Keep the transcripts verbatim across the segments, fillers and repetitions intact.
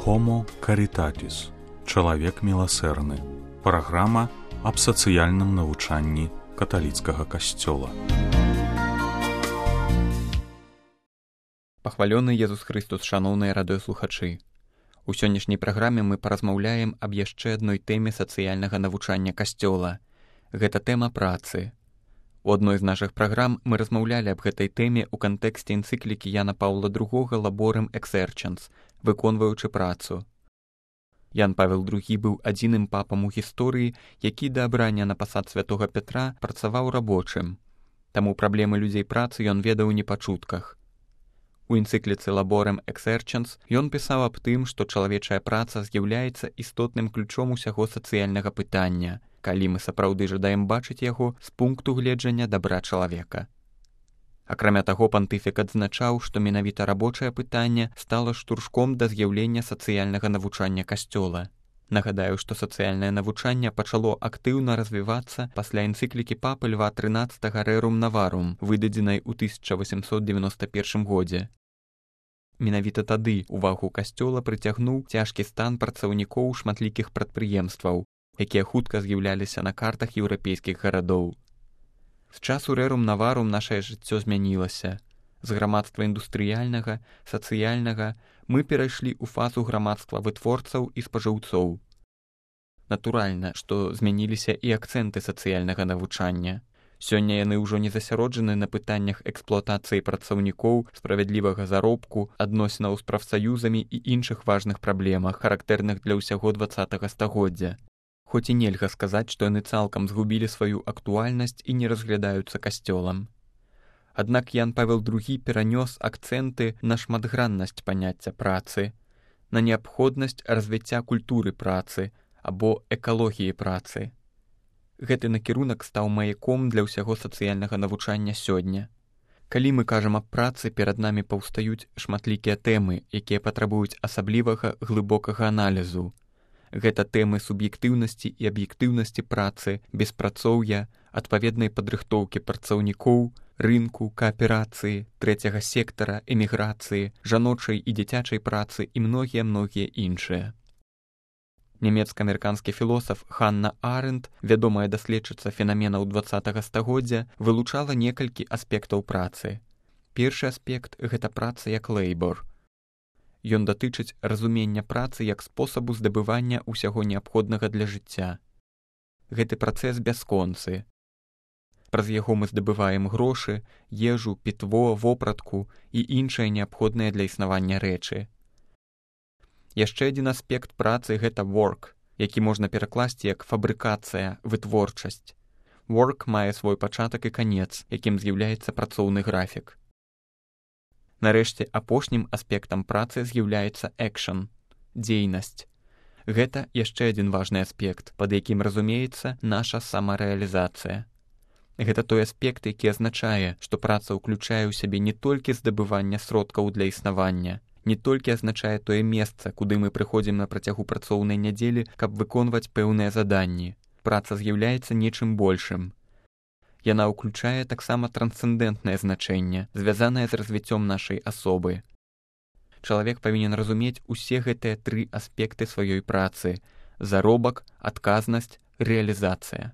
Homo Caritatis. Чалавек міласэрны. Праграма аб сацыяльным навучанні каталіцкага касцёла. Пахвалёны Езус Христос, шаноўныя радыёслухачы. У сённяшняй праграме мы паразмаўляем аб яшчэ адной тэме сацыяльнага навучання касцёла. Гэта тэма працы. У адной з нашых праграм мы размаўлялі аб гэтай тэме ў кантэксце энцыклікі Яна Паўла другога «Laborem exercens», выконваючы працу. Ян Павел другі быў адзіным папам у гісторыі, які да абрання на пасад святога Пятра працаваў рабочым. Таму праблемы людзей працы ён ведаў не па чутках. У энцыкліцы «Laborem exercens» ён пісаў аб тым, што чалавечая праца з'яўляецца істотным ключом усяго сацыяльнага пытання, калі мы сапраўды жадаем бачыць яго з пункту гледжання дабра чалавека. Акрамя таго, пантыфік адзначаў, што менавіта рабочае пытанне стала штуршком да з'яўлення сацыяльнага навучання касцёла. Нагадаю, што сацыяльнае навучанне пачало актыўна развівацца пасля энцыклікі папы Льва трынаццатага «Rerum Novarum», выдадзенай у тысяча восемьсот девяносто первым годзе. Менавіта тады увагу касцёла прыцягнуў цяжкі стан працаўнікоў шматлікіх прадпрыемстваў, якія хутка з'яўляліся на картах еўрапейскіх гарадоў. З часу «Rerum Novarum» нашае жыццё змянілася. З грамадства індустрыяльнага, сацыяльнага мы перайшлі ў фазу грамадства вытворцаў і спажыўцоў. Натуральна, што змяніліся і акцэнты сацыяльнага навучання. Сёння яны ўжо не засяроджаны на пытаннях эксплуатацыі працаўнікоў, справядлівага заробку, адносінаў з прафсаюзамі і іншых важных праблемах, характэрных для ўсяго дваццатага стагоддзя. Хоць і нельга сказаць, што яны цалкам згубілі сваю актуальнасць і не разглядаюцца касцёлам. Аднак Ян Павел другі перанёс акцэнты на шматграннасць паняцця працы, на неабходнасць развіцця культуры працы або экалогіі працы. Гэты накірунак стаў маяком для ўсяго сацыяльнага навучання сёння. Калі мы кажам аб працы, перад намі паўстаюць шматлікія тэмы, якія патрабуюць асаблівага глыбокага аналізу. Гэта тэмы суб'ектыўнасці і аб'ектыўнасці працы, беспрацоўя, адпаведнай падрыхтоўкі працаўнікоў, рынку, кааперацыі, трэцяга сектара, эміграцыі, жаночай і дзіцячай працы і многія-многія іншыя. Нямецка-амерыканскі філосаф Ханна Арэнд, вядомая даследчыца фенаменаў дваццатага стагоддзя, вылучала некалькі аспектаў працы. Першы аспект – гэта праца як лейбор. Ён датычыць разумення працы як спосабу здабывання ўсяго неабходнага для жыцця. Гэты працэс бясконцы. Праз яго мы здабываем грошы, ежу, пітво, вопратку і іншыя неабходныя для існавання рэчы. Яшчэ адзін аспект працы – гэта work, які можна перакласці як фабрыкацыя, вытворчасць. Work мае свой пачатак і канец, якім з'яўляецца працоўны графік. Нарэшце, апошнім аспектам працы з'яўляецца action – дзейнасць. Гэта яшчэ адзін важны аспект, пад якім разумеецца наша самарэалізацыя. Гэта той аспект, які азначае, што праца ўключае ў сябе не толькі здабыванне сродкаў для існавання, не толькі азначае тое месца, куды мы прыходзім на працягу працоўнай нядзелі, каб выконваць пэўныя заданні. Праца з'яўляецца нечым большым. Яна ўключае таксама трансцэндэнтнае значэнне, звязанае з развіццём нашай асобы. Чалавек павінен разумець усе гэтыя тры аспекты сваёй працы – заробак, адказнасць, рэалізацыя.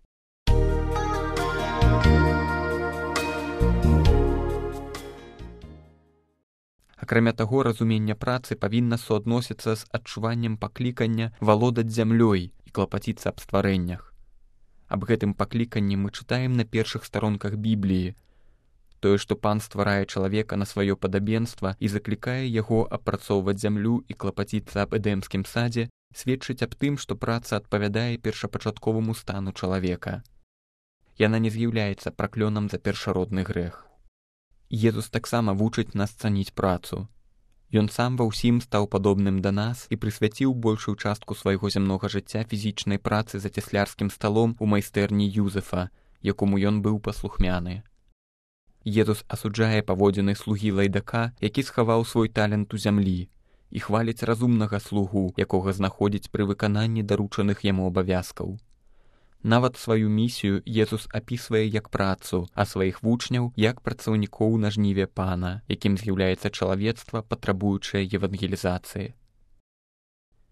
Акрамя таго, разуменне працы павінна суадносіцца з адчуваннем паклікання валодаць зямлёй і клапаціцца аб стварэннях. Аб гэтым пакліканні мы чытаем на першых старонках Бібліі. Тое, што Пан стварае чалавека на сваё падабенства і заклікае яго апрацоўваць зямлю і клапаціцца аб эдэмскім садзе, сведчыць аб тым, што праца адпавядае першапачатковаму стану чалавека. Яна не з'яўляецца праклёнам за першародны грэх. Езус таксама вучыць нас цаніць працу. Ён сам ва ўсім стаў падобным да нас і прысвяціў большую частку свайго зямнога жыцця фізічнай працы за цеслярскім сталом у майстэрні Юзефа, якому ён быў паслухмяны. Езус асуджае паводзіны слугі лайдака, які схаваў свой талент у зямлі, і хваліць разумнага слугу, якога знаходзіць пры выкананні даручаных яму абавязкаў. Нават сваю місію Езус апісвае як працу, а сваіх вучняў як працаўнікоў на жніве Пана, якім з'яўляецца чалавецтва, патрабуючае евангелізацыі.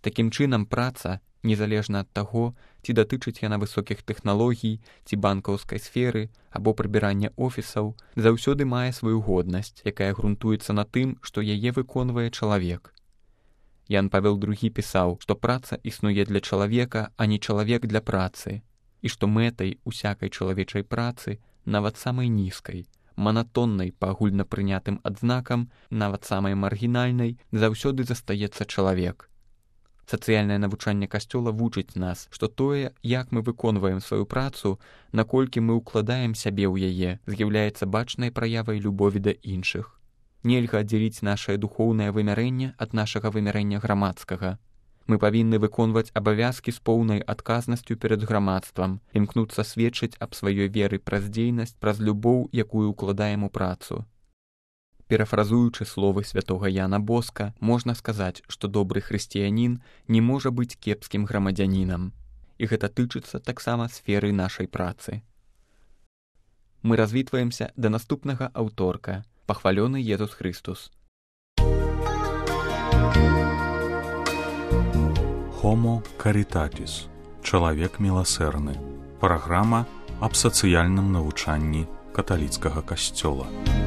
Такім чынам, праца, незалежна ад таго, ці датычыць яна высокіх тэхналогій, ці банкаўскай сферы або прыбірання офісаў, заўсёды мае сваю годнасць, якая грунтуецца на тым, што яе выконвае чалавек. Ян Павел другі пісаў, што праца існуе для чалавека, а не чалавек для працы, і што мэтай усякай чалавечай працы, нават самай нізкай, манатоннай па агульнапрынятым адзнакам, нават самай маргінальнай, заўсёды застаецца чалавек. Сацыяльнае навучанне Касцёла вучыць нас, што тое, як мы выконваем сваю працу, наколькі мы ўкладаем сябе ў яе, з'яўляецца бачнай праявай любові да іншых. Нельга аддзяліць нашае духоўнае вымярэнне ад нашага вымярэння грамадскага. Мы павінны выконваць абавязкі з поўнай адказнасцю перад грамадствам, імкнуцца сведчыць аб сваёй веры праз дзейнасць, праз любоў, якую ўкладаем у працу. Перафразуючы словы святога Яна Боска, можна сказаць, што добры хрысціянін не можа быць кепскім грамадзянінам. І гэта тычыцца таксама сферы нашай працы. Мы развітваемся да наступнага аўторка. Пахвалёны Езус Христус. Homo Caritatis. Чалавек міласэрны. Праграма аб сацыяльным навучанні каталіцкага касцёла.